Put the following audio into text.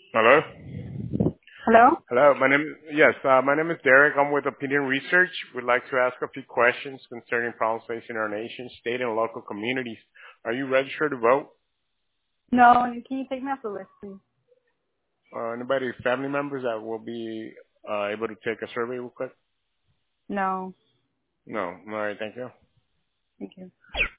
Hello? Hello? Hello, my name is Derek. I'm with Opinion Research. We'd like to ask a few questions concerning problems facing our nation, state, and local communities. Are you registered to vote? No, can you take me off the list, please? Anybody, family members that will be able to take a survey real quick? No. No. All right, thank you. Thank you.